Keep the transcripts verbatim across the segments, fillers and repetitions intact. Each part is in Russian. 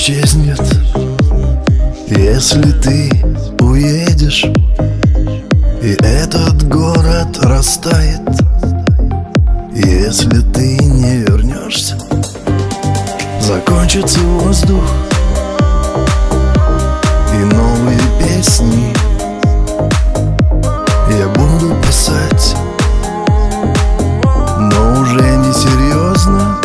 исчезнет, если ты уедешь, и этот город растает, если ты не вернешься. Закончится воздух и новые песни я буду писать, но уже не серьезно.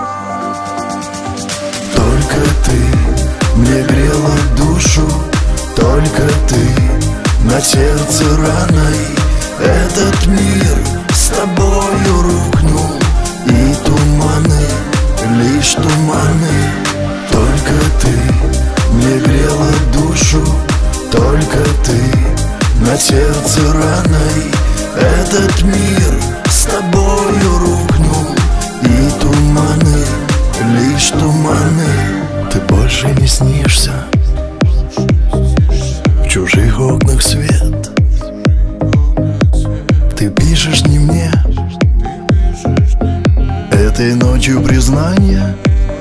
Только ты мне грела душу, только ты на сердце раной. Этот мир с тобою рухнул, и туманы, лишь туманы. Только ты мне грела душу, только ты на сердце раной. Этот мир с тобою рухнул, и туманы, лишь туманы. Ты больше не снишься, в чужих окнах свет. Ты пишешь не мне, этой ночью признание.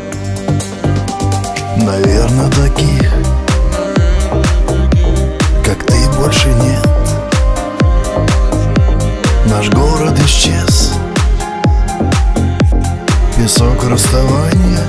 Наверное, таких, как ты, больше нет. Наш город исчез, песок расставания.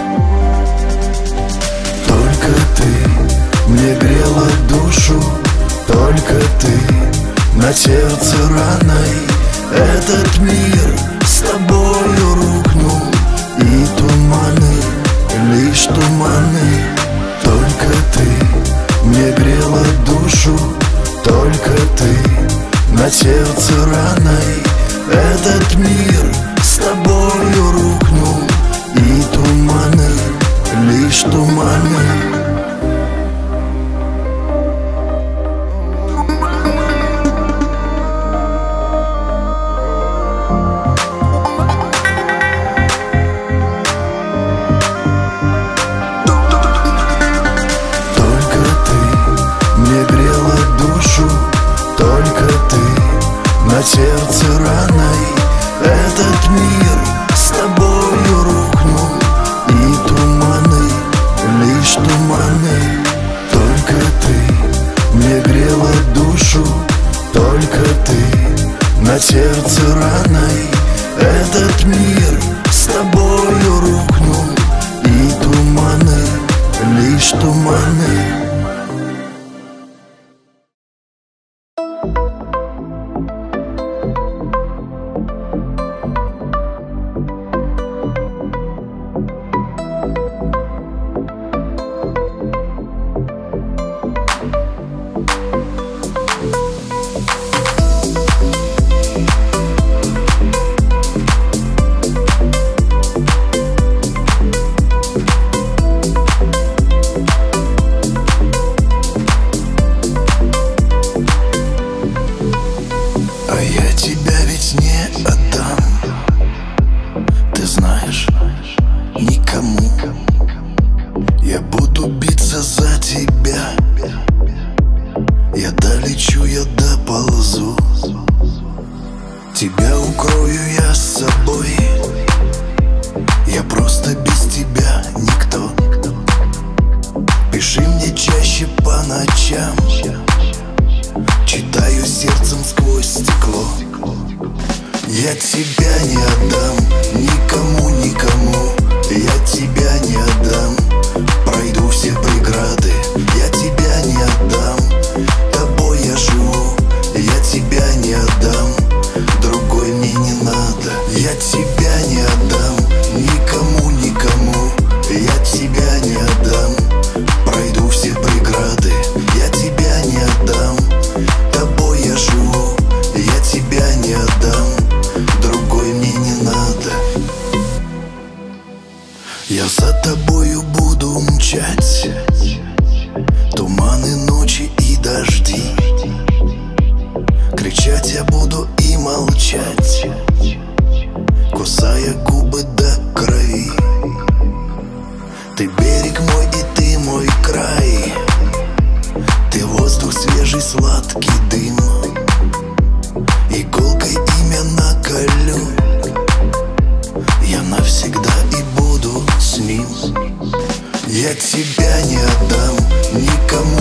Только ты мне грела душу, только ты на сердце раной. Этот мир с тобою рухнул, и туманы, лишь туманы. Только ты мне грела душу, только ты на сердце раной. Этот мир с тобою рухнул, и туманы, лишь туманы. Только ты на сердце раной. Этот мир с тобою рухнул, и туманы, лишь туманы. Только ты мне грела душу, только ты на сердце раной. Этот мир с тобою рухнул, и туманы, лишь туманы. Я буду биться за тебя. Я долечу, я доползу. Тебя укрою я с собой. Я просто без тебя никто. Пиши мне чаще по ночам. Читаю сердцем сквозь стекло. Я тебя не отдам никому, никому. Я тебя не отдам. Пройду все преграды. Я тебя не отдам. Тобой я живу. Я тебя не отдам. Другой мне не надо. Я тебя не отдам никому, никому. Я тебя не отдам. Пройду все преграды. Я тебя не отдам. Тобой я живу. Я тебя не отдам. Другой мне не надо. Я за тобою буду мчать. Туманы, ночи и дожди. Кричать я буду и молчать, кусая губы до крови. Ты берег мой и ты мой край. Ты воздух свежий, сладкий дым. Иголкой имя наколю. Я навсегда и буду с ним. Я Я тебя не отдам никому.